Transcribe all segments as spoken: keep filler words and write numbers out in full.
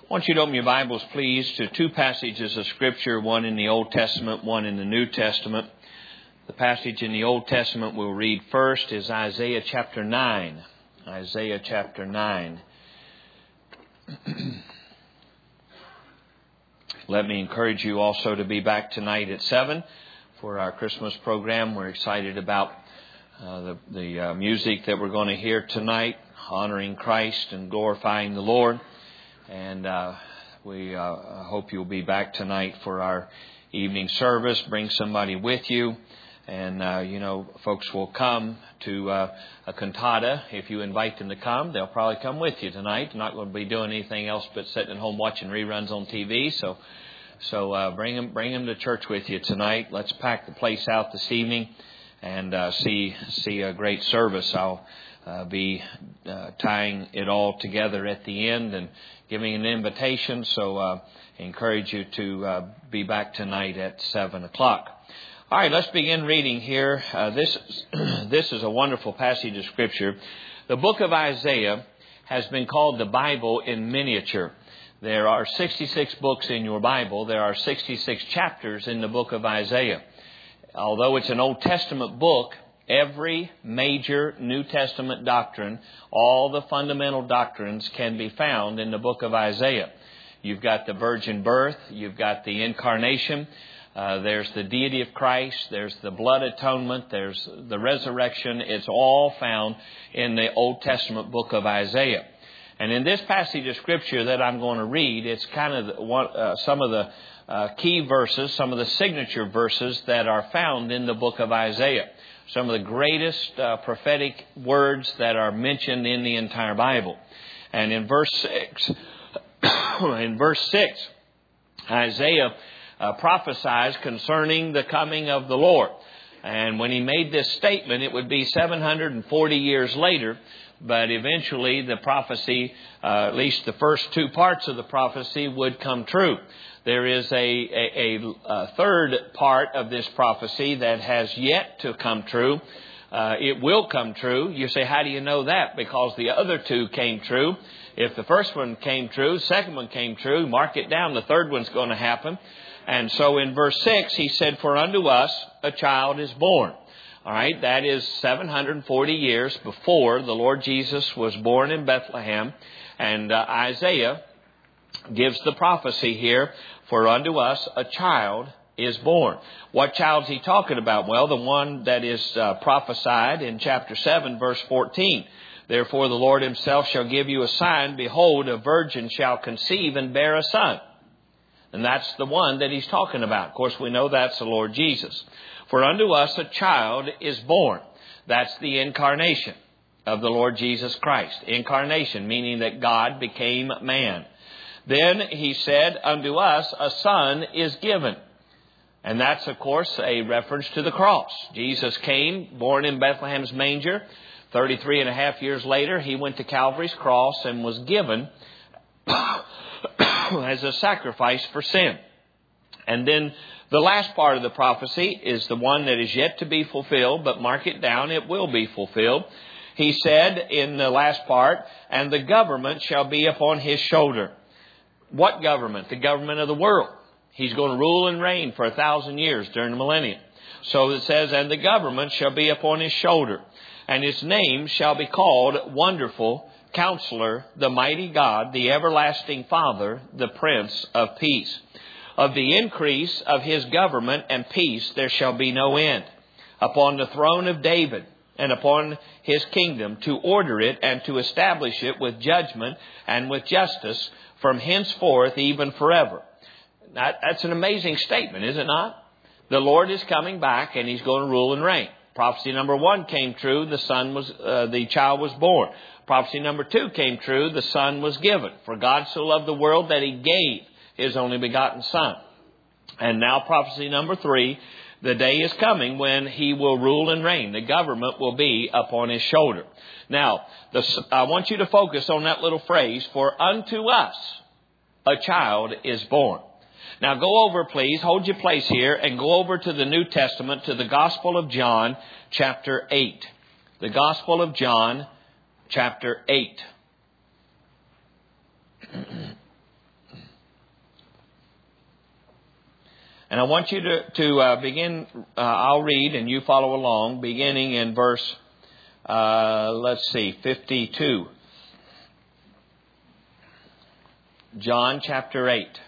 I want you to open your Bibles, please, to two passages of Scripture, one in the Old Testament, one in the New Testament. The passage in the Old Testament we'll read first is Isaiah chapter nine. Isaiah chapter nine. Let me encourage you also to be back tonight at seven for our Christmas program. We're excited about uh, the, the uh, music that we're going to hear tonight, honoring Christ and glorifying the Lord. And uh, we uh, hope you'll be back tonight for our evening service. Bring somebody with you. And, uh, you know, folks will come to uh, a cantata. If you invite them to come, they'll probably come with you tonight. They're not going to be doing anything else but sitting at home watching reruns on T V. So so uh, bring them, bring them to church with you tonight. Let's pack the place out this evening and uh, see see a great service. I'll uh, be uh, tying it all together at the end and giving an invitation. So uh, I encourage you to uh, be back tonight at seven o'clock. All right, let's begin reading here. Uh, this, this is a wonderful passage of Scripture. The book of Isaiah has been called the Bible in miniature. There are sixty-six books in your Bible. There are sixty-six chapters in the book of Isaiah. Although it's an Old Testament book, every major New Testament doctrine, all the fundamental doctrines can be found in the book of Isaiah. You've got the virgin birth. You've got the incarnation. Uh, there's the deity of Christ. There's the blood atonement. There's the resurrection. It's all found in the Old Testament book of Isaiah. And in this passage of Scripture that I'm going to read, it's kind of one, uh, some of the uh, key verses, some of the signature verses that are found in the book of Isaiah. Some of the greatest uh, prophetic words that are mentioned in the entire Bible. And in verse six, in verse six, Isaiah Uh, prophesies concerning the coming of the Lord. And when he made this statement, it would be seven hundred forty years later, but eventually the prophecy, uh, at least the first two parts of the prophecy, would come true. There is a, a, a, a third part of this prophecy that has yet to come true. Uh, it will come true. You say, how do you know that? Because the other two came true. If the first one came true, the second one came true, mark it down, the third one's going to happen. And so in verse six, he said, for unto us a child is born. All right, that is seven hundred forty years before the Lord Jesus was born in Bethlehem. And uh, Isaiah gives the prophecy here, for unto us a child is born. What child's he talking about? Well, the one that is uh, prophesied in chapter seven, verse fourteen. Therefore the Lord himself shall give you a sign. Behold, a virgin shall conceive and bear a son. And that's the one that he's talking about. Of course, we know that's the Lord Jesus. For unto us a child is born. That's the incarnation of the Lord Jesus Christ. Incarnation, meaning that God became man. Then he said, unto us a son is given. And that's, of course, a reference to the cross. Jesus came, born in Bethlehem's manger. thirty-three and a half years later, he went to Calvary's cross and was given as a sacrifice for sin. And then the last part of the prophecy is the one that is yet to be fulfilled, but mark it down, it will be fulfilled. He said in the last part, and the government shall be upon his shoulder. What government? The government of the world. He's going to rule and reign for a thousand years during the millennium. So it says, and the government shall be upon his shoulder, and his name shall be called Wonderful Counselor, the Mighty God, the Everlasting Father, the Prince of Peace. Of the increase of his government and peace there shall be no end, upon the throne of David and upon his kingdom, to order it and to establish it with judgment and with justice from henceforth even forever. That, that's an amazing statement, is it not? The Lord is coming back and he's going to rule and reign. Prophecy number one came true. The son was, uh, the child was born. Prophecy number two came true. The son was given. For God so loved the world that he gave his only begotten son. And now prophecy number three, the day is coming when he will rule and reign. The government will be upon his shoulder. Now, the, I want you to focus on that little phrase, for unto us a child is born. Now go over, please, hold your place here, and go over to the New Testament, to the Gospel of John, chapter eight. The Gospel of John, chapter eight. And I want you to, to uh, begin, uh, I'll read and you follow along, beginning in verse, uh, let's see, fifty-two. John chapter eight.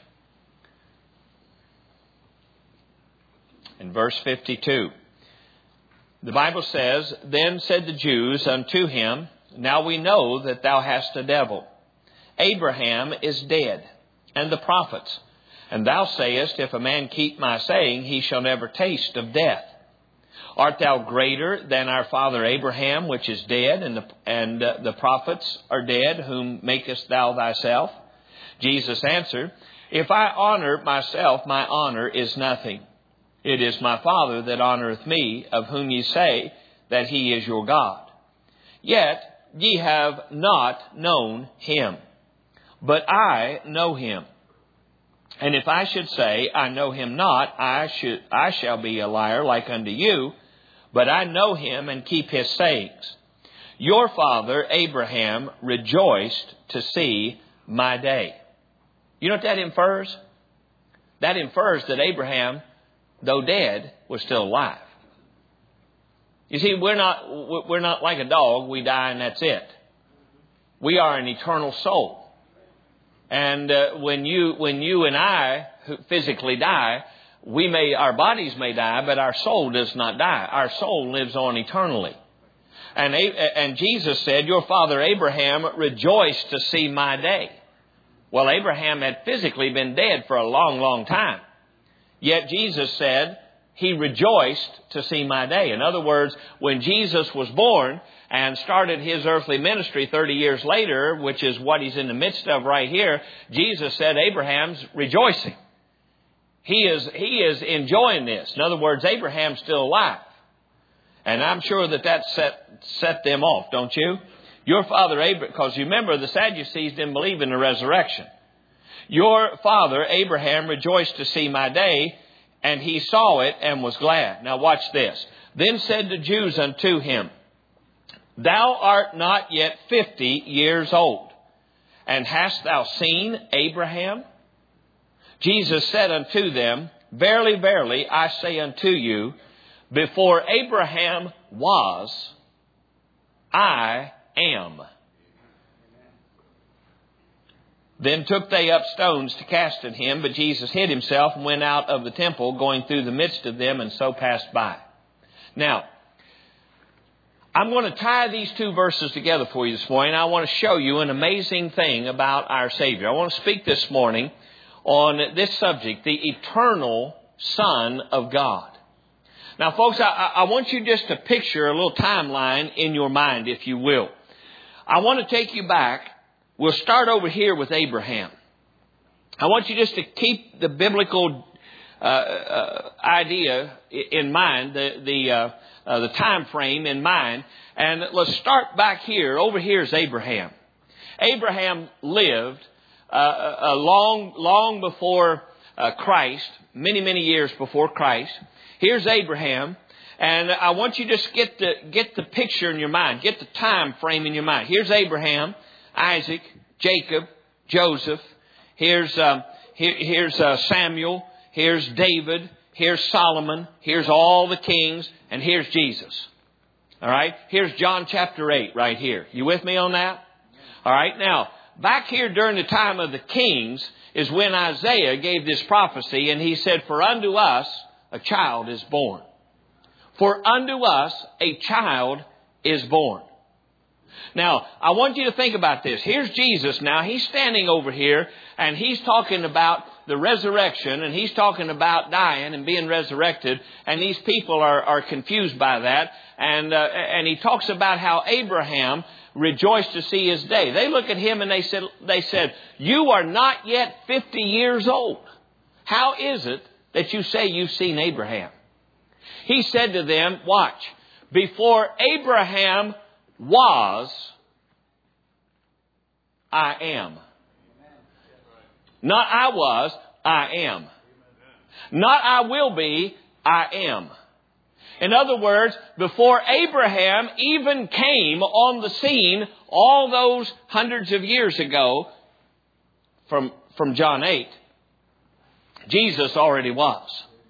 In verse fifty-two. The Bible says, Then said the Jews unto him, Now we know that thou hast a devil. Abraham is dead, and the prophets. And thou sayest, If a man keep my saying, he shall never taste of death. Art thou greater than our father Abraham, which is dead, and the, and uh, the prophets are dead, whom makest thou thyself? Jesus answered, If I honor myself, my honor is nothing. It is my Father that honoreth me, of whom ye say that he is your God. Yet ye have not known him, but I know him. And if I should say, I know him not, I should I shall be a liar like unto you, but I know him and keep his sayings. Your father Abraham rejoiced to see my day. You know what that infers? That infers that Abraham, though dead, was still alive. You see, we're not we're not like a dog. We die and that's it. We are an eternal soul. And uh, when you when you and I physically die, we may our bodies may die, but our soul does not die. Our soul lives on eternally. And and Jesus said, Your father Abraham rejoiced to see my day. Well, Abraham had physically been dead for a long, long time. Yet Jesus said, He rejoiced to see my day. In other words, when Jesus was born and started His earthly ministry thirty years later, which is what He's in the midst of right here, Jesus said Abraham's rejoicing. He is, he is enjoying this. In other words, Abraham's still alive. And I'm sure that that set, set them off, don't you? Your father Abraham, because you remember the Sadducees didn't believe in the resurrection. Your father Abraham rejoiced to see my day, and he saw it and was glad. Now watch this. Then said the Jews unto him, Thou art not yet fifty years old, and hast thou seen Abraham? Jesus said unto them, Verily, verily, I say unto you, before Abraham was, I am. Then took they up stones to cast at him, but Jesus hid himself and went out of the temple, going through the midst of them, and so passed by. Now, I'm going to tie these two verses together for you this morning. I want to show you an amazing thing about our Savior. I want to speak this morning on this subject, the eternal Son of God. Now, folks, I, I want you just to picture a little timeline in your mind, if you will. I want to take you back. We'll start over here with Abraham. I want you just to keep the biblical uh, uh, idea in mind, the the uh, uh, the time frame in mind, and let's start back here. Over here is Abraham. Abraham lived uh, a long, long before uh, Christ, many, many years before Christ. Here's Abraham, and I want you to just get the get the picture in your mind, get the time frame in your mind. Here's Abraham, Isaac, Jacob, Joseph. Here's um, here, here's uh, Samuel. Here's David. Here's Solomon. Here's all the kings, and here's Jesus. All right. Here's John chapter eight right here. You with me on that? All right. Now, back here during the time of the kings is when Isaiah gave this prophecy, and he said, "For unto us a child is born. For unto us a child is born." Now, I want you to think about this. Here's Jesus now. He's standing over here, and he's talking about the resurrection, and he's talking about dying and being resurrected, and these people are, are confused by that. And, uh, and he talks about how Abraham rejoiced to see his day. They look at him and they said, they said, "You are not yet fifty years old. How is it that you say you've seen Abraham?" He said to them, watch, "Before Abraham was, I am." Not I was, I am. Not I will be, I am. In other words, before Abraham even came on the scene all those hundreds of years ago from, from John eight, Jesus already was.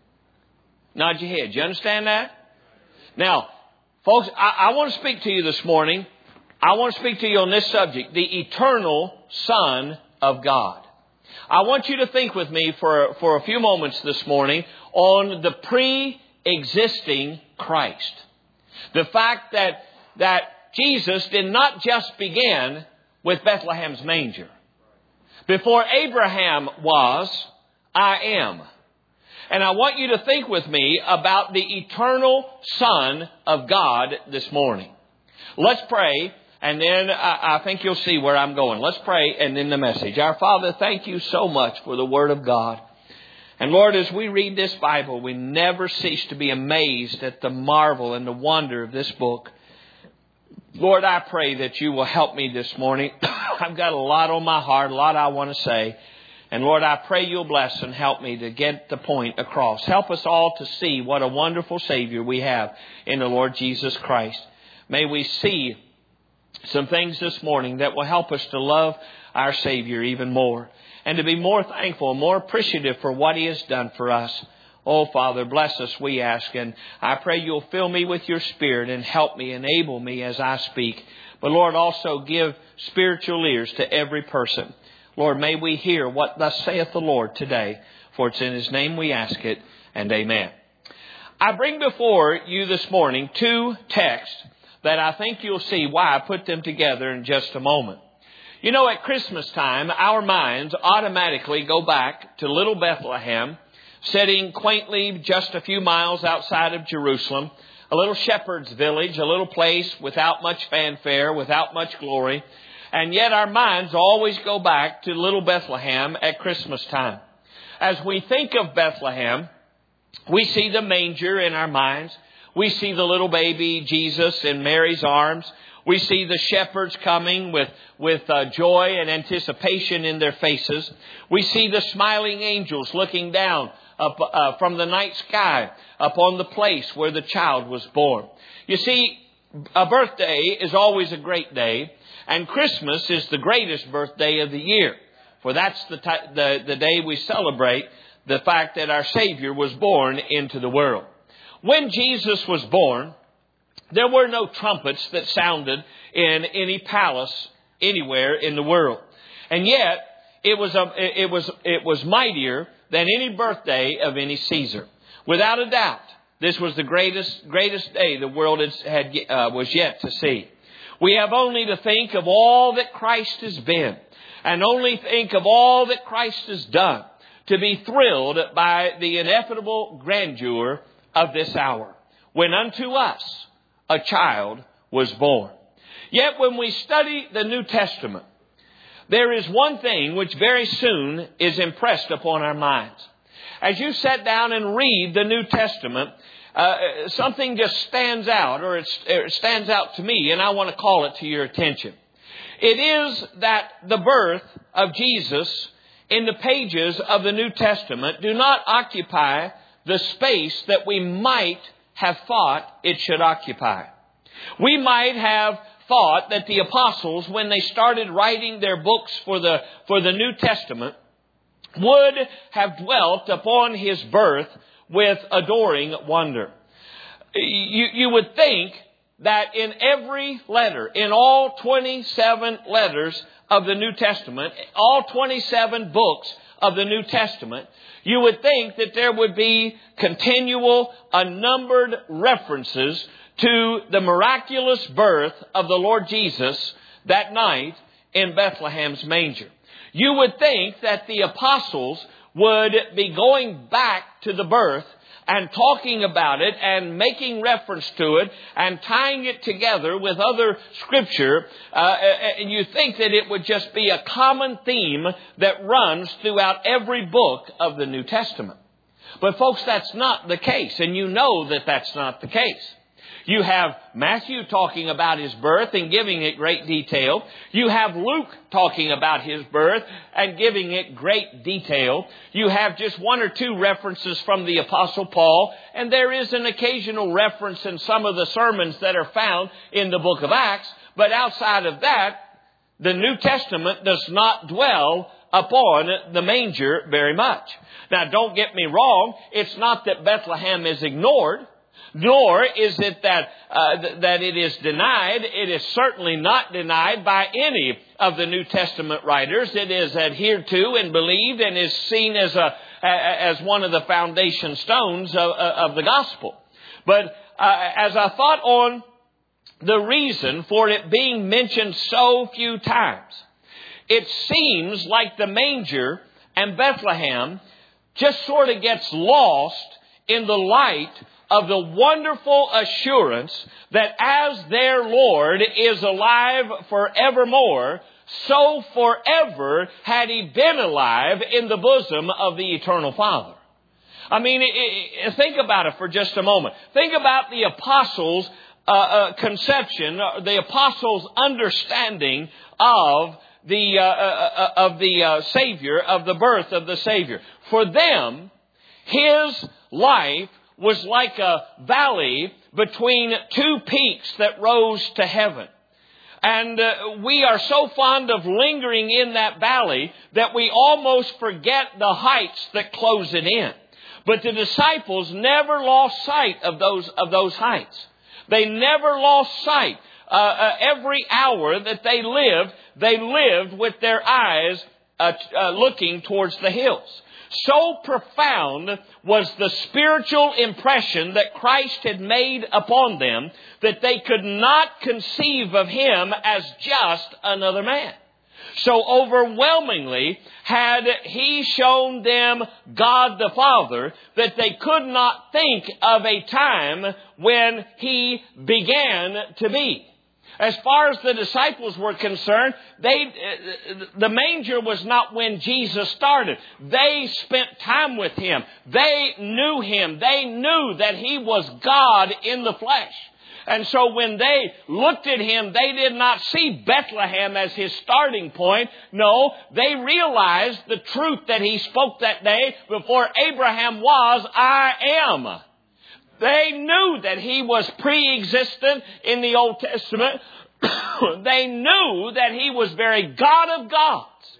Nod your head. You understand that? Now, folks, I, I want to speak to you this morning. I want to speak to you on this subject, the eternal Son of God. I want you to think with me for, for a few moments this morning on the pre-existing Christ. The fact that, that Jesus did not just begin with Bethlehem's manger. Before Abraham was, I am. And I want you to think with me about the eternal Son of God this morning. Let's pray, and then I, I think you'll see where I'm going. Let's pray, and then the message. Our Father, thank you so much for the Word of God. And Lord, as we read this Bible, we never cease to be amazed at the marvel and the wonder of this book. Lord, I pray that you will help me this morning. I've got a lot on my heart, a lot I want to say. And Lord, I pray you'll bless and help me to get the point across. Help us all to see what a wonderful Savior we have in the Lord Jesus Christ. May we see some things this morning that will help us to love our Savior even more. And to be more thankful, more appreciative for what He has done for us. Oh, Father, bless us, we ask. And I pray you'll fill me with your Spirit and help me, enable me as I speak. But Lord, also give spiritual ears to every person. Lord, may we hear what thus saith the Lord today. For it's in His name we ask it, and amen. I bring before you this morning two texts that I think you'll see why I put them together in just a moment. You know, at Christmas time, our minds automatically go back to little Bethlehem, sitting quaintly just a few miles outside of Jerusalem, a little shepherd's village, a little place without much fanfare, without much glory. And yet our minds always go back to little Bethlehem at Christmas time. As we think of Bethlehem, we see the manger in our minds. We see the little baby Jesus in Mary's arms. We see the shepherds coming with, with uh, joy and anticipation in their faces. We see the smiling angels looking down up, uh, from the night sky upon the place where the child was born. You see, a birthday is always a great day, and Christmas is the greatest birthday of the year. For that's the, t- the, the day we celebrate the fact that our Savior was born into the world. When Jesus was born, there were no trumpets that sounded in any palace anywhere in the world. And yet, it was, a, it was, it was mightier than any birthday of any Caesar. Without a doubt, this was the greatest, greatest day the world had, had uh, was yet to see. We have only to think of all that Christ has been, and only think of all that Christ has done, to be thrilled by the ineffable grandeur of this hour, when unto us a child was born. Yet when we study the New Testament, there is one thing which very soon is impressed upon our minds. As you sit down and read the New Testament, uh, something just stands out, or it stands out to me, and I want to call it to your attention. It is that the birth of Jesus in the pages of the New Testament do not occupy the space that we might have thought it should occupy. We might have thought that the apostles, when they started writing their books for the, for the New Testament, would have dwelt upon His birth with adoring wonder. You, you would think that in every letter, in all twenty-seven letters of the New Testament, all twenty-seven books of the New Testament, you would think that there would be continual, unnumbered references to the miraculous birth of the Lord Jesus that night in Bethlehem's manger. You would think that the apostles would be going back to the birth and talking about it and making reference to it and tying it together with other scripture. Uh, and you think that it would just be a common theme that runs throughout every book of the New Testament. But folks, that's not the case. And you know that that's not the case. You have Matthew talking about His birth and giving it great detail. You have Luke talking about His birth and giving it great detail. You have just one or two references from the Apostle Paul. And there is an occasional reference in some of the sermons that are found in the book of Acts. But outside of that, the New Testament does not dwell upon the manger very much. Now, don't get me wrong. It's not that Bethlehem is ignored, nor is it that uh, th- that it is denied. It is certainly not denied by any of the New Testament writers. It is adhered to and believed and is seen as a as one of the foundation stones of, of the gospel. But uh, as I thought on the reason for it being mentioned so few times, it seems like the manger and Bethlehem just sort of gets lost in the light of the wonderful assurance that as their Lord is alive forevermore, so forever had He been alive in the bosom of the eternal Father. I mean, it, it, think about it for just a moment. Think about the apostles' uh, uh, conception, uh, the apostles' understanding of the uh, uh, of the uh, Savior, of the birth of the Savior. For them, His life was like a valley between two peaks that rose to heaven. And uh, we are so fond of lingering in that valley that we almost forget the heights that close it in. But the disciples never lost sight of those of those heights. They never lost sight. Uh, uh, every hour that they lived, they lived with their eyes uh, uh, looking towards the hills. So profound was the spiritual impression that Christ had made upon them that they could not conceive of Him as just another man. So overwhelmingly had He shown them God the Father that they could not think of a time when He began to be. As far as the disciples were concerned, they, the manger was not when Jesus started. They spent time with Him. They knew Him. They knew that He was God in the flesh. And so when they looked at Him, they did not see Bethlehem as His starting point. No, they realized the truth that He spoke that day before Abraham was, I am. They knew that He was pre-existent in the Old Testament. They knew that He was very God of gods.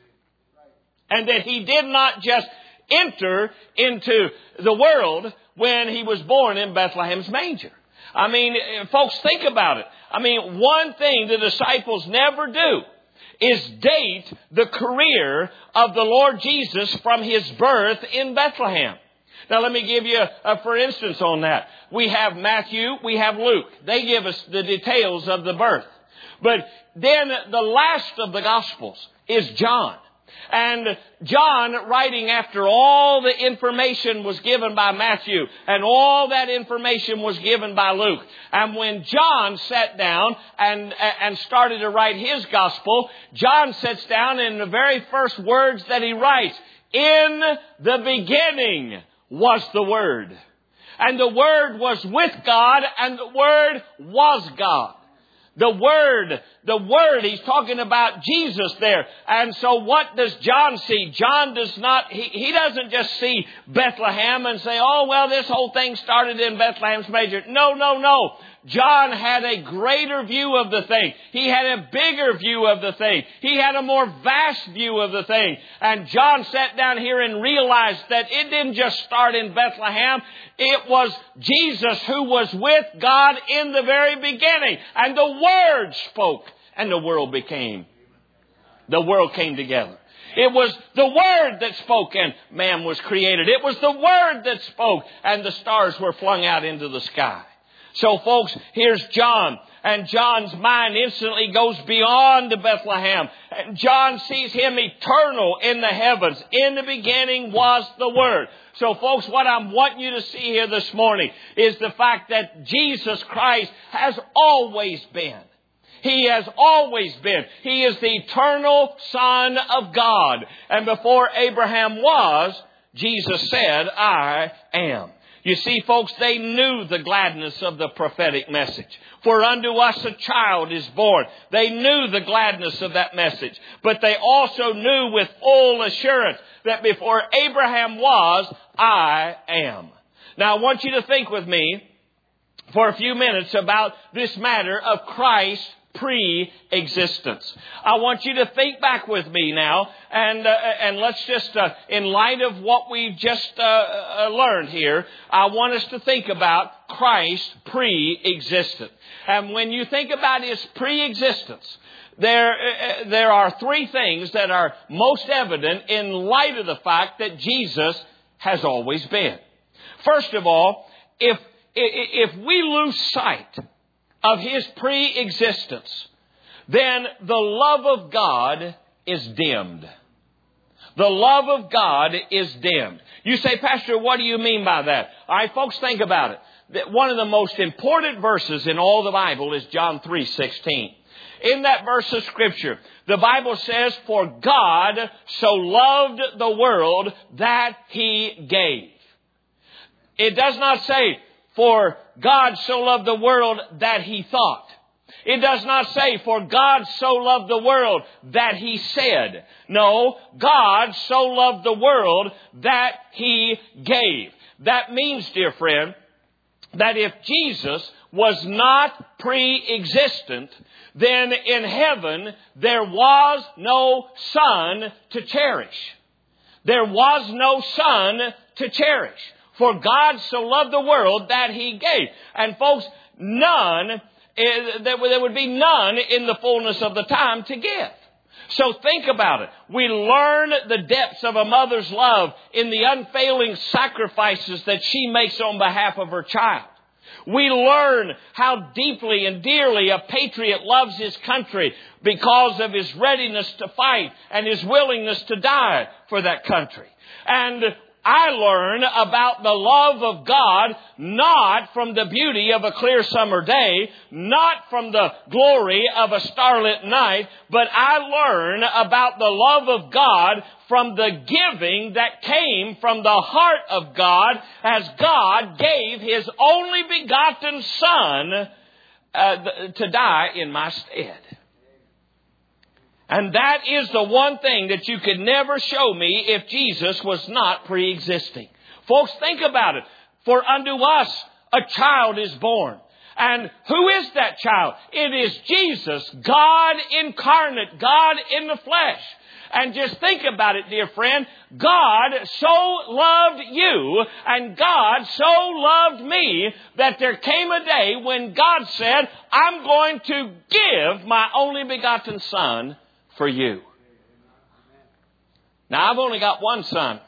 And that He did not just enter into the world when He was born in Bethlehem's manger. I mean, folks, think about it. I mean, one thing the disciples never do is date the career of the Lord Jesus from His birth in Bethlehem. Now, let me give you a, a for instance on that. We have Matthew, we have Luke. They give us the details of the birth. But then the last of the Gospels is John. And John, writing after all the information was given by Matthew and all that information was given by Luke. And when John sat down and, and started to write his Gospel, John sits down and the very first words that he writes, in the beginning was the Word. And the Word was with God, and the Word was God. The Word, the Word, he's talking about Jesus there. And so what does John see? John does not, he, he doesn't just see Bethlehem and say, oh, well, this whole thing started in Bethlehem's manger. No, no, no. John had a greater view of the thing. He had a bigger view of the thing. He had a more vast view of the thing. And John sat down here and realized that it didn't just start in Bethlehem. It was Jesus who was with God in the very beginning. And the Word spoke and the world became. The world came together. It was the Word that spoke and man was created. It was the Word that spoke and the stars were flung out into the sky. So, folks, here's John. And John's mind instantly goes beyond Bethlehem. And John sees Him eternal in the heavens. In the beginning was the Word. So, folks, what I'm wanting you to see here this morning is the fact that Jesus Christ has always been. He has always been. He is the eternal Son of God. And before Abraham was, Jesus said, I am. You see, folks, they knew the gladness of the prophetic message. For unto us a child is born. They knew the gladness of that message. But they also knew with full assurance that before Abraham was, I am. Now, I want you to think with me for a few minutes about this matter of Christ pre-existence. I want you to think back with me now, and uh, and let's just, uh, in light of what we just uh, uh, learned here, I want us to think about Christ pre-existent. And when you think about His pre-existence, there uh, there are three things that are most evident in light of the fact that Jesus has always been. First of all, if if we lose sight of His pre-existence, then the love of God is dimmed. The love of God is dimmed. You say, Pastor, what do you mean by that? All right, folks, think about it. That one of the most important verses in all the Bible is John three sixteen. In that verse of Scripture, the Bible says, for God so loved the world that He gave. It does not say, for God so loved the world that He thought. It does not say, for God so loved the world that He said. No, God so loved the world that He gave. That means, dear friend, that if Jesus was not pre-existent, then in heaven there was no son to cherish. There was no son to cherish. For God so loved the world that He gave. And folks, none, there would be none in the fullness of the time to give. So think about it. We learn the depths of a mother's love in the unfailing sacrifices that she makes on behalf of her child. We learn how deeply and dearly a patriot loves his country because of his readiness to fight and his willingness to die for that country. And I learn about the love of God not from the beauty of a clear summer day, not from the glory of a starlit night, but I learn about the love of God from the giving that came from the heart of God as God gave His only begotten Son uh, to die in my stead. And that is the one thing that you could never show me if Jesus was not pre-existing. Folks, think about it. For unto us a child is born. And who is that child? It is Jesus, God incarnate, God in the flesh. And just think about it, dear friend. God so loved you and God so loved me that there came a day when God said, I'm going to give my only begotten Son for you. Now, I've only got one son.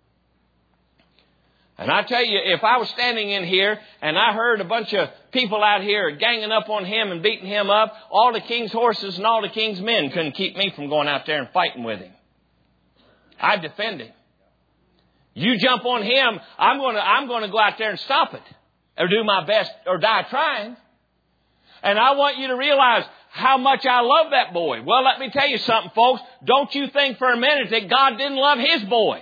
And I tell you, if I was standing in here and I heard a bunch of people out here ganging up on him and beating him up, all the king's horses and all the king's men couldn't keep me from going out there and fighting with him. I'd defend him. You jump on him, I'm going to, I'm going to go out there and stop it. Or do my best or die trying. And I want you to realize how much I love that boy. Well, let me tell you something, folks. Don't you think for a minute that God didn't love His boy.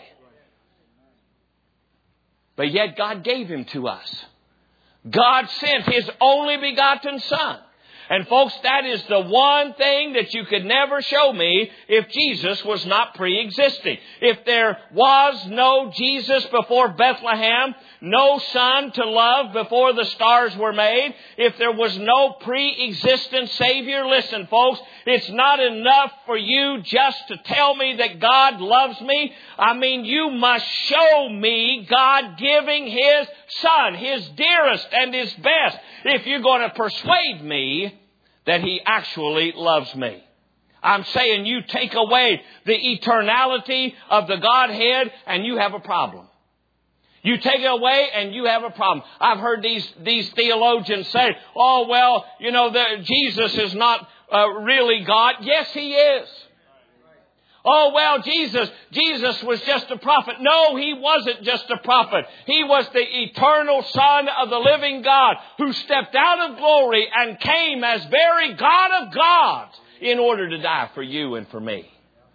But yet God gave him to us. God sent His only begotten Son. And folks, that is the one thing that you could never show me if Jesus was not pre-existing. If there was no Jesus before Bethlehem, no Son to love before the stars were made, if there was no pre-existent Savior, listen folks, it's not enough for you just to tell me that God loves me. I mean, you must show me God giving His Son, His dearest and His best, if you're going to persuade me that He actually loves me. I'm saying you take away the eternality of the Godhead and you have a problem. You take it away and you have a problem. I've heard these, these theologians say, oh, well, you know, the, Jesus is not uh, really God. Yes, He is. Oh, well, Jesus, Jesus was just a prophet. No, He wasn't just a prophet. He was the eternal Son of the living God who stepped out of glory and came as very God of gods in order to die for you and for me.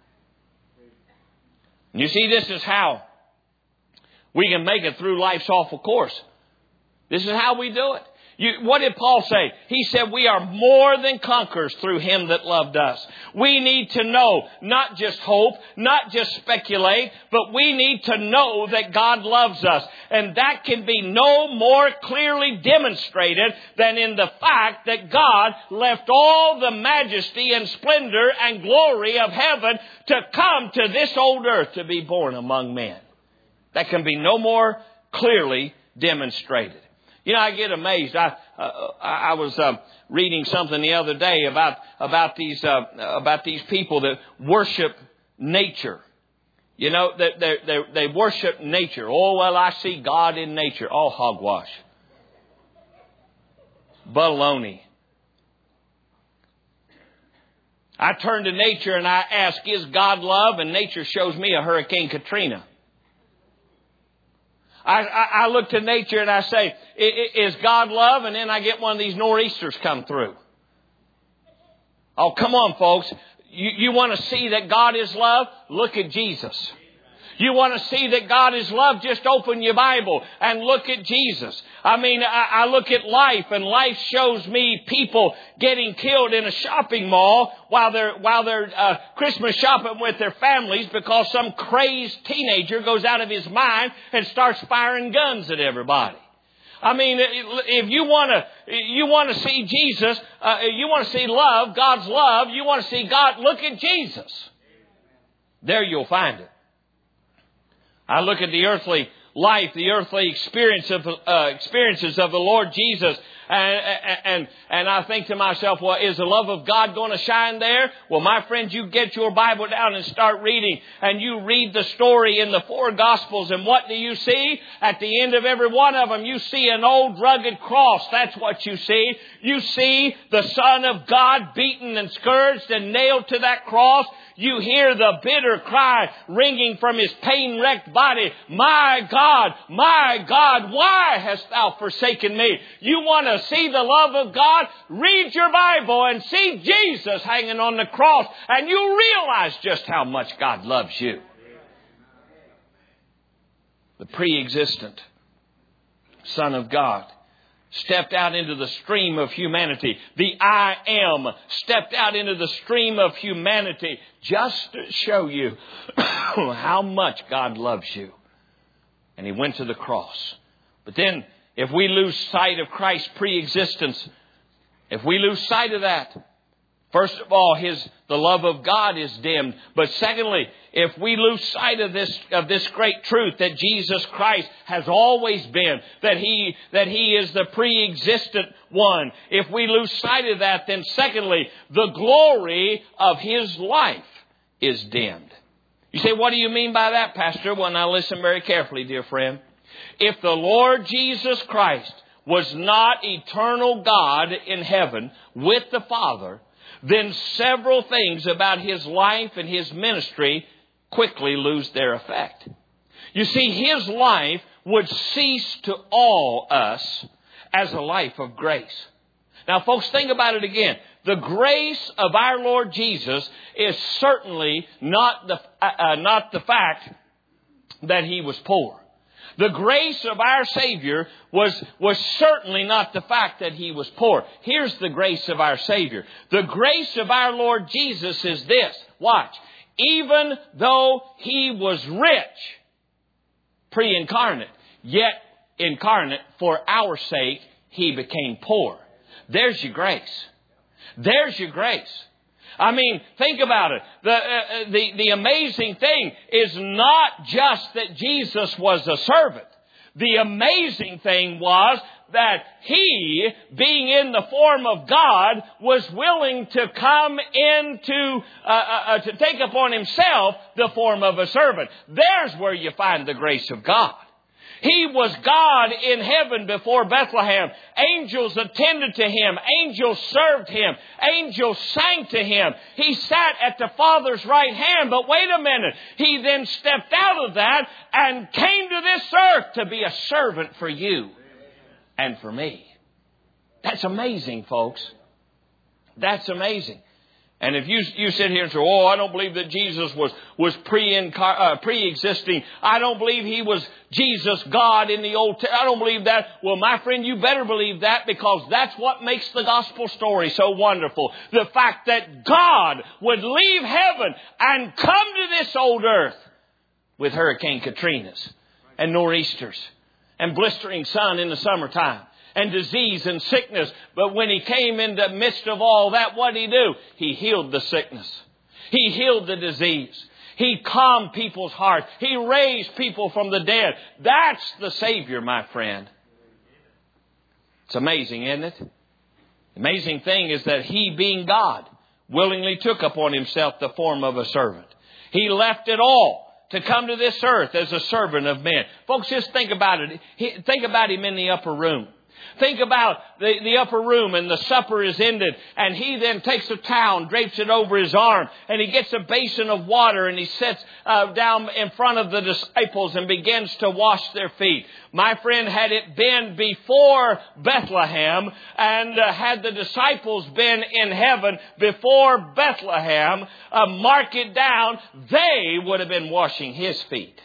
And you see, this is how we can make it through life's awful course. This is how we do it. You, what did Paul say? He said, we are more than conquerors through Him that loved us. We need to know, not just hope, not just speculate, but we need to know that God loves us. And that can be no more clearly demonstrated than in the fact that God left all the majesty and splendor and glory of heaven to come to this old earth to be born among men. That can be no more clearly demonstrated. You know, I get amazed. I uh, I was uh, reading something the other day about about these uh, about these people that worship nature. You know, that they, they they worship nature. Oh well, I see God in nature. Oh, hogwash, baloney. I turn to nature and I ask, is God love? And nature shows me a Hurricane Katrina. I, I, I look to nature and I say, is God love? And then I get one of these nor'easters come through. Oh, come on, folks. You, you want to see that God is love? Look at Jesus. You want to see that God is love? Just open your Bible and look at Jesus. I mean, I, I look at life, and life shows me people getting killed in a shopping mall while they're while they're uh, Christmas shopping with their families because some crazed teenager goes out of his mind and starts firing guns at everybody. I mean, if you want to, you want to see Jesus, uh, you want to see love, God's love, you want to see God, look at Jesus. There you'll find it. I look at the earthly life, the earthly experience of uh, experiences of the Lord Jesus, and, and and I think to myself, well, is the love of God going to shine there? Well, my friends, you get your Bible down and start reading, and you read the story in the four Gospels, and what do you see? At the end of every one of them, you see an old rugged cross. That's what you see. You see the Son of God beaten and scourged and nailed to that cross. You hear the bitter cry ringing from his pain-wrecked body. My God, my God, why hast thou forsaken me? You want to see the love of God? Read your Bible and see Jesus hanging on the cross, and you realize just how much God loves you. The pre-existent Son of God stepped out into the stream of humanity. The I Am stepped out into the stream of humanity just to show you how much God loves you. And he went to the cross. But then, if we lose sight of Christ's pre-existence, if we lose sight of that, first of all, his the love of God is dimmed. But secondly, if we lose sight of this of this great truth that Jesus Christ has always been, that he that he is the pre-existent one, if we lose sight of that, then secondly, the glory of his life is dimmed. You say, what do you mean by that, Pastor? Well, now listen very carefully, dear friend. If the Lord Jesus Christ was not eternal God in heaven with the Father, then several things about his life and his ministry quickly lose their effect. You see, his life would cease to awe us as a life of grace. Now, folks, think about it again. The grace of our Lord Jesus is certainly not the uh, not the fact that he was poor. The grace of our Savior was, was certainly not the fact that he was poor. Here's the grace of our Savior. The grace of our Lord Jesus is this. Watch. Even though he was rich, pre-incarnate, yet incarnate, for our sake, he became poor. There's your grace. There's your grace. I mean, think about it. The, uh, the, the amazing thing is not just that Jesus was a servant. The amazing thing was that he, being in the form of God, was willing to come into, uh, uh, to take upon himself the form of a servant. There's where you find the grace of God. He was God in heaven before Bethlehem. Angels attended to him. Angels served him. Angels sang to him. He sat at the Father's right hand. But wait a minute. He then stepped out of that and came to this earth to be a servant for you and for me. That's amazing, folks. That's amazing. And if you you sit here and say, oh, I don't believe that Jesus was, was pre-incar- uh, pre-existing. I don't believe he was Jesus, God in the Old Testament. I don't believe that. Well, my friend, you better believe that, because that's what makes the gospel story so wonderful. The fact that God would leave heaven and come to this old earth with Hurricane Katrinas and nor'easters and blistering sun in the summertime and disease and sickness. But when He came in the midst of all that, what did He do? He healed the sickness. He healed the disease. He calmed people's hearts. He raised people from the dead. That's the Savior, my friend. It's amazing, isn't it? The amazing thing is that He, being God, willingly took upon Himself the form of a servant. He left it all to come to this earth as a servant of men. Folks, just think about it. Think about Him in the upper room. Think about the, the upper room, and the supper is ended, and He then takes a towel and drapes it over His arm, and He gets a basin of water, and He sits uh, down in front of the disciples and begins to wash their feet. My friend, had it been before Bethlehem, and uh, had the disciples been in heaven before Bethlehem, uh, mark it down, they would have been washing His feet.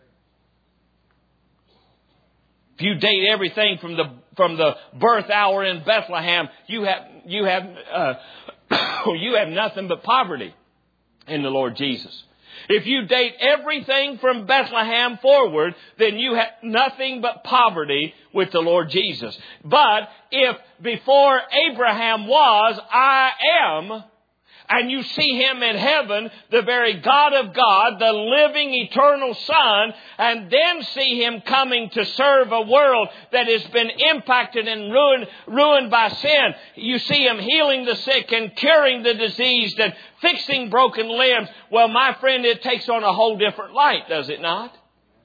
If you date everything from the from the birth hour in Bethlehem, you have you have uh, you have nothing but poverty in the Lord Jesus. If you date everything from Bethlehem forward, then you have nothing but poverty with the Lord Jesus. But if before Abraham was, I am, and you see Him in heaven, the very God of God, the living eternal Son, and then see Him coming to serve a world that has been impacted and ruined, ruined by sin. You see Him healing the sick and curing the diseased and fixing broken limbs. Well, my friend, it takes on a whole different light, does it not?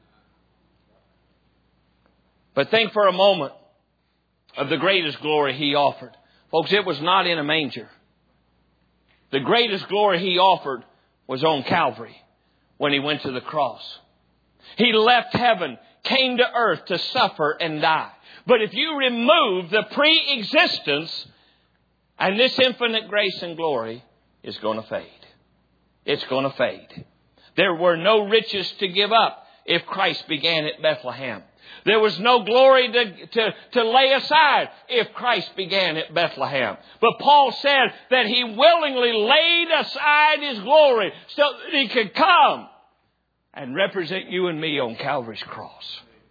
But think for a moment of the greatest glory He offered. Folks, it was not in a manger. The greatest glory He offered was on Calvary when He went to the cross. He left heaven, came to earth to suffer and die. But if you remove the pre-existence, and this infinite grace and glory is going to fade. It's going to fade. There were no riches to give up if Christ began at Bethlehem. There was no glory to, to, to lay aside if Christ began at Bethlehem. But Paul said that He willingly laid aside His glory so that He could come and represent you and me on Calvary's cross.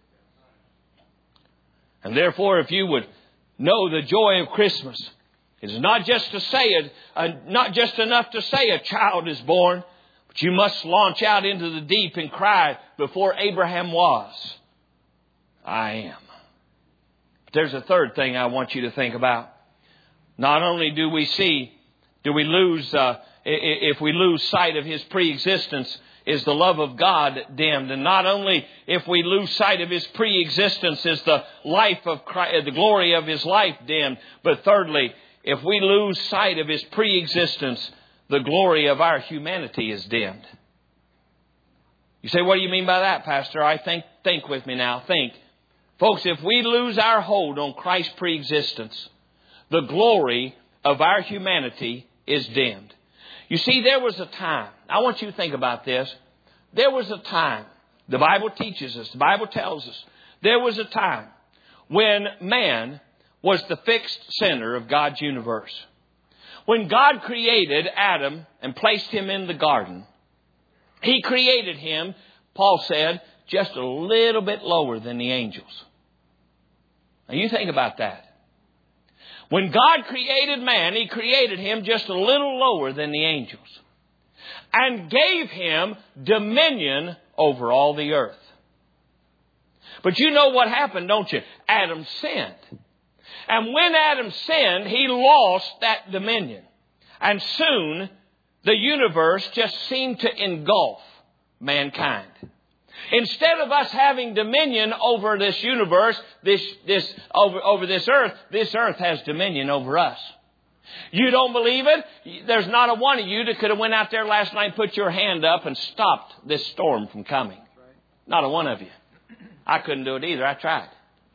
And therefore, if you would know the joy of Christmas, it's not just to say it, uh, not just enough to say a child is born, but you must launch out into the deep and cry, before Abraham was, I am. But there's a third thing I want you to think about. Not only do we see, do we lose, uh, if we lose sight of His pre-existence, is the love of God dimmed. And not only if we lose sight of His pre-existence is the life of Christ, the glory of His life dimmed. But thirdly, if we lose sight of His pre-existence, the glory of our humanity is dimmed. You say, what do you mean by that, Pastor? I think, think with me now. Think. Folks, if we lose our hold on Christ's pre-existence, the glory of our humanity is dimmed. You see, there was a time. I want you to think about this. There was a time. The Bible teaches us. The Bible tells us. There was a time when man was the fixed center of God's universe. When God created Adam and placed him in the garden, He created him, Paul said, just a little bit lower than the angels. Now you think about that. When God created man, He created him just a little lower than the angels. And gave him dominion over all the earth. But you know what happened, don't you? Adam sinned. And when Adam sinned, he lost that dominion. And soon, the universe just seemed to engulf mankind. Instead of us having dominion over this universe, this, this, over, over this earth, this earth has dominion over us. You don't believe it? There's not a one of you that could have went out there last night, put your hand up and stopped this storm from coming. Not a one of you. I couldn't do it either. I tried.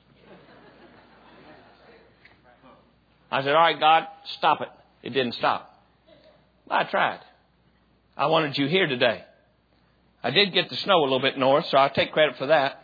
I said, all right, God, stop it. It didn't stop. I tried. I wanted you here today. I did get the snow a little bit north, so I'll take credit for that.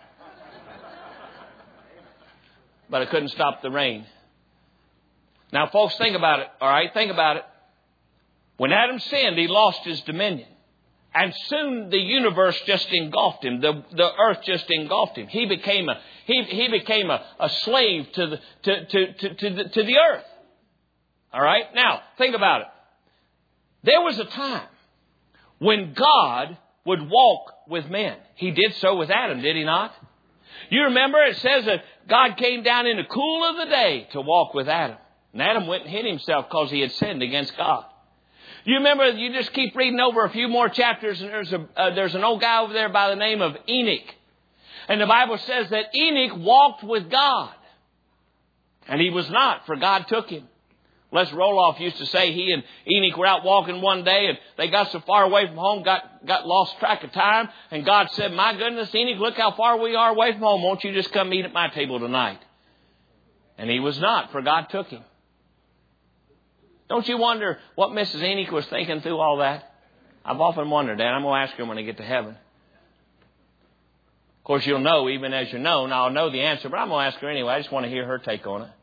But I couldn't stop the rain. Now, folks, think about it. All right, think about it. When Adam sinned, he lost his dominion. And soon the universe just engulfed him. The, the earth just engulfed him. He became a, he, he became a, a slave to the, to, to, to, to, the, to the earth. All right? Now, think about it. There was a time when God would walk with men. He did so with Adam, did He not? You remember it says that God came down in the cool of the day to walk with Adam. And Adam went and hid himself because he had sinned against God. You remember, you just keep reading over a few more chapters, and there's a uh, there's an old guy over there by the name of Enoch. And the Bible says that Enoch walked with God. And he was not, for God took him. Les Roloff used to say he and Enoch were out walking one day, and they got so far away from home, got, got lost track of time. And God said, my goodness, Enoch, look how far we are away from home. Won't you just come eat at my table tonight? And he was not, for God took him. Don't you wonder what Missus Enoch was thinking through all that? I've often wondered that. I'm going to ask her when I get to heaven. Of course, you'll know, even as you know, and I'll know the answer, but I'm going to ask her anyway. I just want to hear her take on it.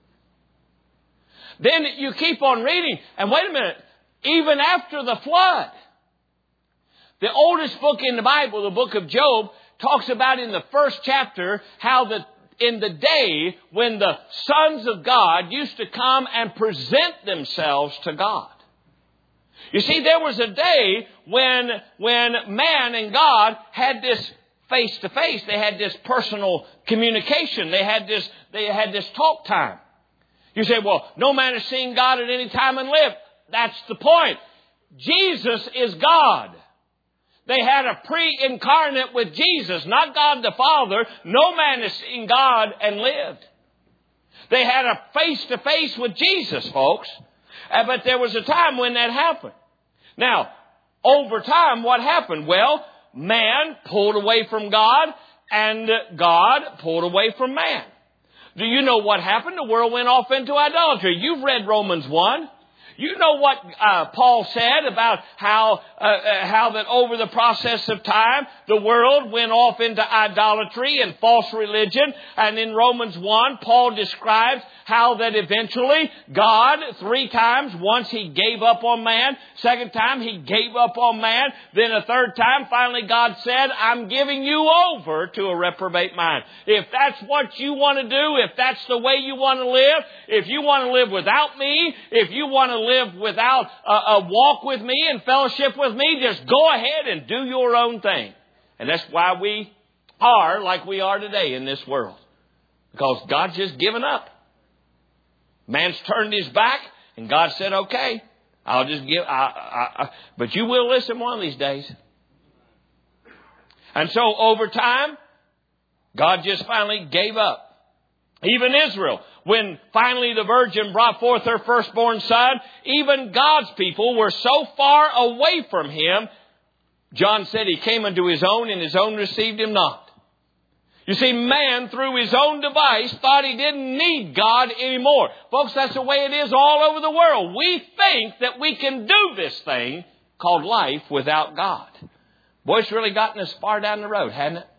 Then you keep on reading, and wait a minute, even after the flood, the oldest book in the Bible, the book of Job, talks about in the first chapter how the in the day when the sons of God used to come and present themselves to God. You see, there was a day when, when man and God had this face-to-face. They had this personal communication. They had this, they had this talk time. You say, well, no man has seen God at any time and lived. That's the point. Jesus is God. They had a pre-incarnate with Jesus, not God the Father. No man has seen God and lived. They had a face-to-face with Jesus, folks. Uh, but there was a time when that happened. Now, over time, what happened? Well, man pulled away from God, and God pulled away from man. Do you know what happened? The world went off into idolatry. You've read Romans one. You know what uh, Paul said about how uh, uh, how that over the process of time, the world went off into idolatry and false religion. And in Romans one, Paul describes how that eventually God, three times, once He gave up on man, second time He gave up on man, then a third time, finally God said, I'm giving you over to a reprobate mind. If that's what you want to do, if that's the way you want to live, if you want to live without me, if you want to live without a, a walk with me and fellowship with me, just go ahead and do your own thing. And that's why we are like we are today in this world. Because God's just given up. Man's turned his back, and God said, okay, I'll just give, I, I, I, but you will listen one of these days. And so over time, God just finally gave up. Even Israel, when finally the virgin brought forth her firstborn son, even God's people were so far away from Him. John said He came unto His own, and His own received Him not. You see, man, through his own device, thought he didn't need God anymore. Folks, that's the way it is all over the world. We think that we can do this thing called life without God. Boy, it's really gotten us far down the road, hasn't it?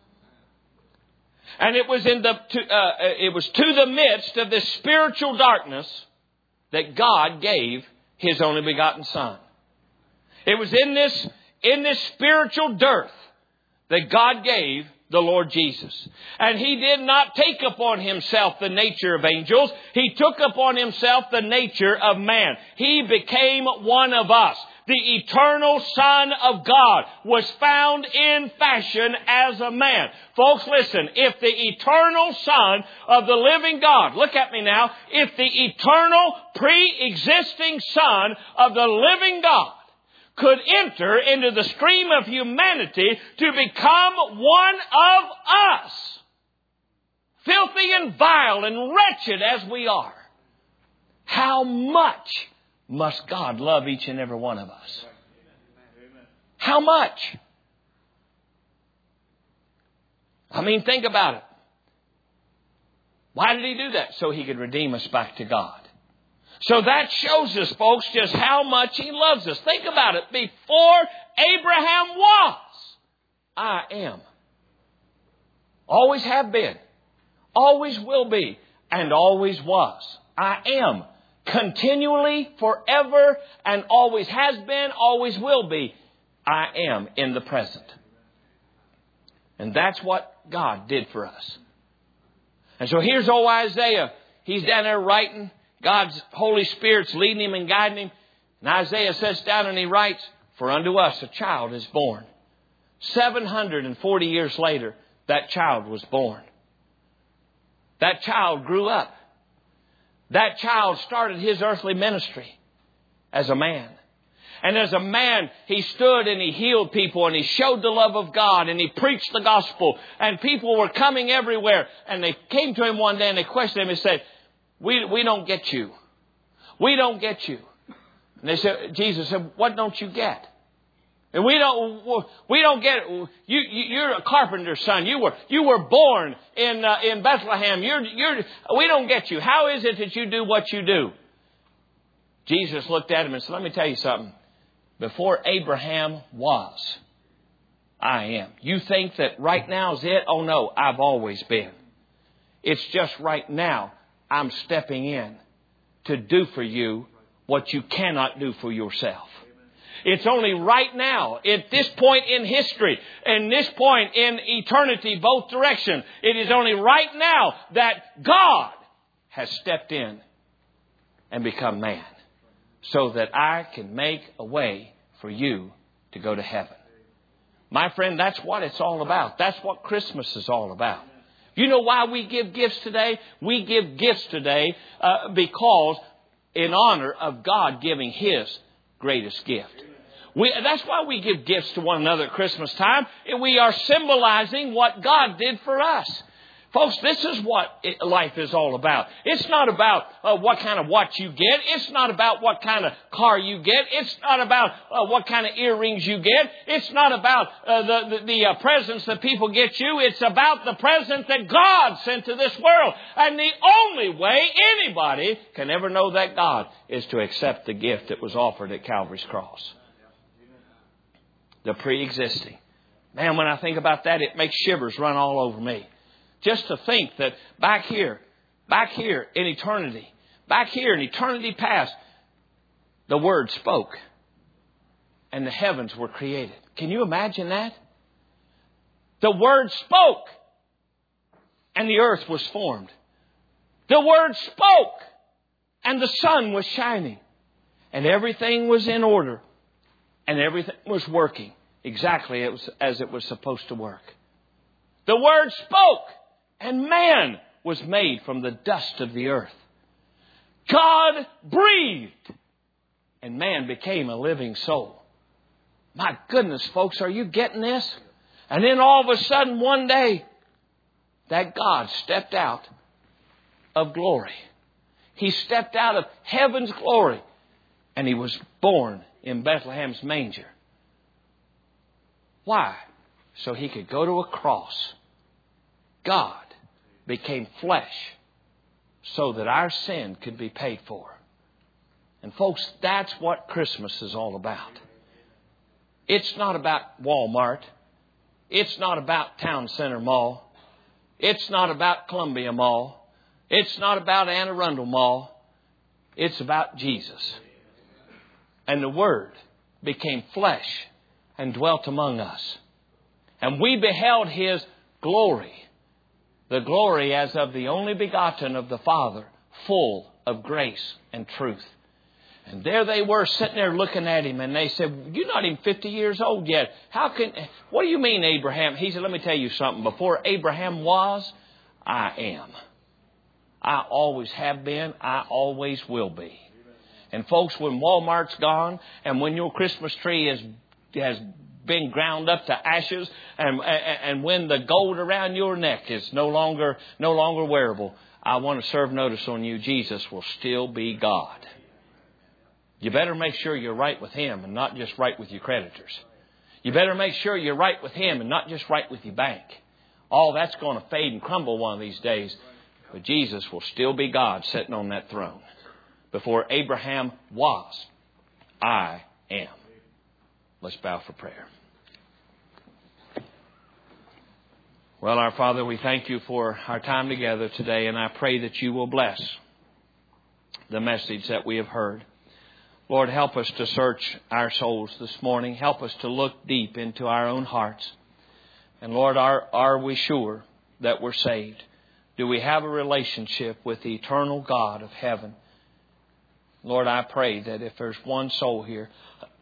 And it was in the to, uh, it was to the midst of this spiritual darkness that God gave His only begotten Son. It was in this in this spiritual dearth that God gave the Lord Jesus. And He did not take upon Himself the nature of angels. He took upon Himself the nature of man. He became one of us. The eternal Son of God was found in fashion as a man. Folks, listen, if the eternal Son of the living God, look at me now, if the eternal pre-existing Son of the living God could enter into the stream of humanity to become one of us, filthy and vile and wretched as we are, how much must God love each and every one of us? How much? I mean, think about it. Why did He do that? So He could redeem us back to God. So that shows us, folks, just how much He loves us. Think about it. Before Abraham was, I am. Always have been. Always will be. And always was. I am. Continually, forever, and always has been, always will be. I am in the present. And that's what God did for us. And so here's old Isaiah. He's down there writing. God's Holy Spirit's leading him and guiding him. And Isaiah sits down and he writes, "For unto us a child is born." seven hundred forty years later, that child was born. That child grew up. That child started his earthly ministry as a man. And as a man, he stood and he healed people and he showed the love of God and he preached the gospel. And people were coming everywhere. And they came to him one day and they questioned him and said, we, we don't get you. We don't get you. And they said, Jesus said, what don't you get? And we don't, we don't get it. You, you, you're a carpenter's son. You were, you were born in, uh, in Bethlehem. You're, you're, we don't get you. How is it that you do what you do? Jesus looked at him and said, let me tell you something. Before Abraham was, I am. You think that right now is it? Oh no, I've always been. It's just right now I'm stepping in to do for you what you cannot do for yourself. It's only right now, at this point in history, and this point in eternity, both directions, it is only right now that God has stepped in and become man, so that I can make a way for you to go to heaven. My friend, that's what it's all about. That's what Christmas is all about. You know why we give gifts today? We give gifts today uh, because in honor of God giving His greatest gift. We, that's why we give gifts to one another at Christmas time. We are symbolizing what God did for us. Folks, this is what it, life is all about. It's not about uh, what kind of watch you get. It's not about what kind of car you get. It's not about uh, what kind of earrings you get. It's not about uh, the, the, the uh, presents that people get you. It's about the present that God sent to this world. And the only way anybody can ever know that God is to accept the gift that was offered at Calvary's cross. The pre-existing. Man, when I think about that, it makes shivers run all over me. Just to think that back here, back here in eternity, back here in eternity past, the Word spoke and the heavens were created. Can you imagine that? The Word spoke and the earth was formed. The Word spoke and the sun was shining and everything was in order and everything was working exactly as it was supposed to work. The Word spoke. And man was made from the dust of the earth. God breathed. And man became a living soul. My goodness, folks, are you getting this? And then all of a sudden one day, that God stepped out of glory. He stepped out of heaven's glory. And He was born in Bethlehem's manger. Why? So He could go to a cross. God became flesh so that our sin could be paid for. And folks, that's what Christmas is all about. It's not about Walmart. It's not about Town Center Mall. It's not about Columbia Mall. It's not about Anne Arundel Mall. It's about Jesus. And the Word became flesh and dwelt among us. And we beheld His glory. The glory as of the only begotten of the Father, full of grace and truth. And there they were sitting there looking at Him and they said, you're not even fifty years old yet. How can, what do you mean, Abraham? He said, let me tell you something. Before Abraham was, I am. I always have been. I always will be. And folks, when Walmart's gone and when your Christmas tree is, has been ground up to ashes, and, and and when the gold around your neck is no longer no longer wearable, I want to serve notice on you. Jesus will still be God. You better make sure you're right with Him and not just right with your creditors. You better make sure you're right with Him and not just right with your bank. All that's going to fade and crumble one of these days. But Jesus will still be God sitting on that throne. Before Abraham was, I am. Let's bow for prayer. Well, our Father, we thank You for our time together today, and I pray that You will bless the message that we have heard. Lord, help us to search our souls this morning. Help us to look deep into our own hearts. And Lord, are, are we sure that we're saved? Do we have a relationship with the eternal God of heaven? Lord, I pray that if there's one soul here,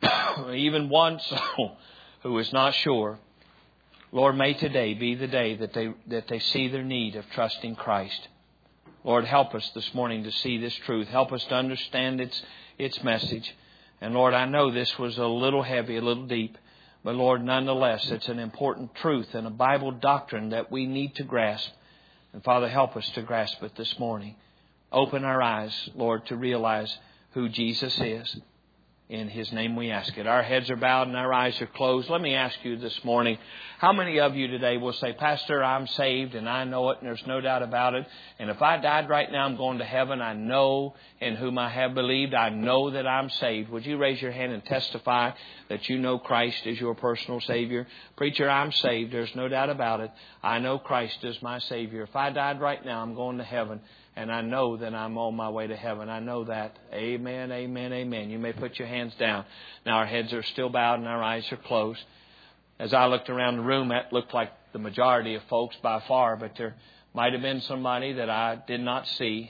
even one soul who is not sure, Lord, may today be the day that they that they see their need of trusting Christ. Lord, help us this morning to see this truth. Help us to understand its its message. And Lord, I know this was a little heavy, a little deep, but Lord, nonetheless, it's an important truth and a Bible doctrine that we need to grasp. And Father, help us to grasp it this morning. Open our eyes, Lord, to realize who Jesus is. In His name we ask it. Our heads are bowed and our eyes are closed. Let me ask you this morning, how many of you today will say, Pastor, I'm saved and I know it and there's no doubt about it. And if I died right now, I'm going to heaven. I know in whom I have believed. I know that I'm saved. Would you raise your hand and testify that you know Christ is your personal Savior? Preacher, I'm saved. There's no doubt about it. I know Christ is my Savior. If I died right now, I'm going to heaven. And I know that I'm on my way to heaven. I know that. Amen, amen, amen. You may put your hands down. Now our heads are still bowed and our eyes are closed. As I looked around the room, that looked like the majority of folks by far, but there might have been somebody that I did not see.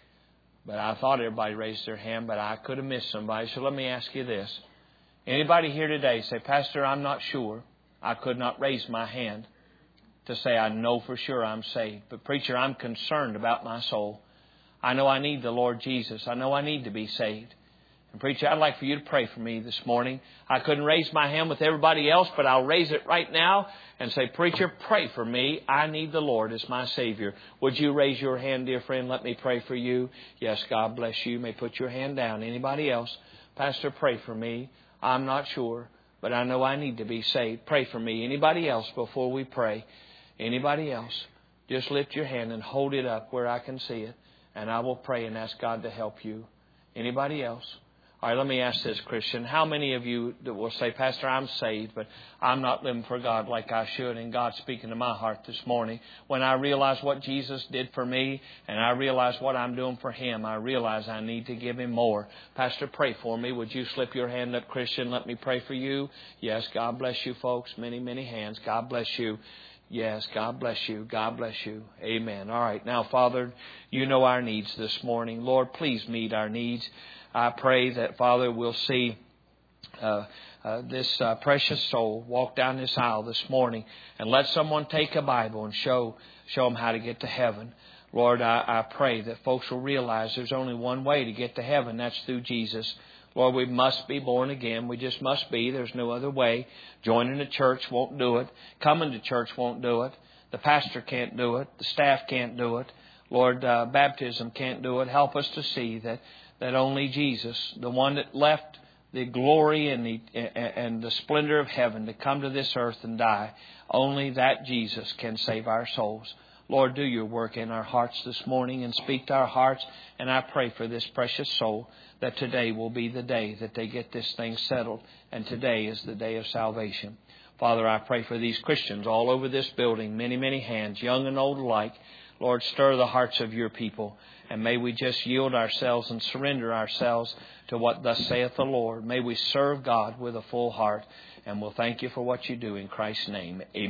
But I thought everybody raised their hand, but I could have missed somebody. So let me ask you this. Anybody here today say, Pastor, I'm not sure. I could not raise my hand to say I know for sure I'm saved. But preacher, I'm concerned about my soul. I know I need the Lord Jesus. I know I need to be saved. And preacher, I'd like for you to pray for me this morning. I couldn't raise my hand with everybody else, but I'll raise it right now and say, preacher, pray for me. I need the Lord as my Savior. Would you raise your hand, dear friend? Let me pray for you. Yes, God bless you. You may put your hand down. Anybody else? Pastor, pray for me. I'm not sure, but I know I need to be saved. Pray for me. Anybody else before we pray? Anybody else? Just lift your hand and hold it up where I can see it. And I will pray and ask God to help you. Anybody else? All right, let me ask this, Christian. How many of you that will say, Pastor, I'm saved, but I'm not living for God like I should, and God's speaking to my heart this morning. When I realize what Jesus did for me, and I realize what I'm doing for Him, I realize I need to give Him more. Pastor, pray for me. Would you slip your hand up, Christian? Let me pray for you. Yes, God bless you, folks. Many, many hands. God bless you. Yes, God bless you. God bless you. Amen. All right. Now, Father, you know our needs this morning. Lord, please meet our needs. I pray that, Father, we'll see uh, uh, this uh, precious soul walk down this aisle this morning and let someone take a Bible and show show them how to get to heaven. Lord, I, I pray that folks will realize there's only one way to get to heaven. That's through Jesus. Lord, we must be born again. We just must be. There's no other way. Joining the church won't do it. Coming to church won't do it. The pastor can't do it. The staff can't do it. Lord, uh, baptism can't do it. Help us to see that, that only Jesus, the one that left the glory and the, and the splendor of heaven to come to this earth and die, only that Jesus can save our souls. Lord, do your work in our hearts this morning and speak to our hearts. And I pray for this precious soul that today will be the day that they get this thing settled. And today is the day of salvation. Father, I pray for these Christians all over this building, many, many hands, young and old alike. Lord, stir the hearts of your people. And may we just yield ourselves and surrender ourselves to what thus saith the Lord. May we serve God with a full heart. And we'll thank you for what you do in Christ's name. Amen.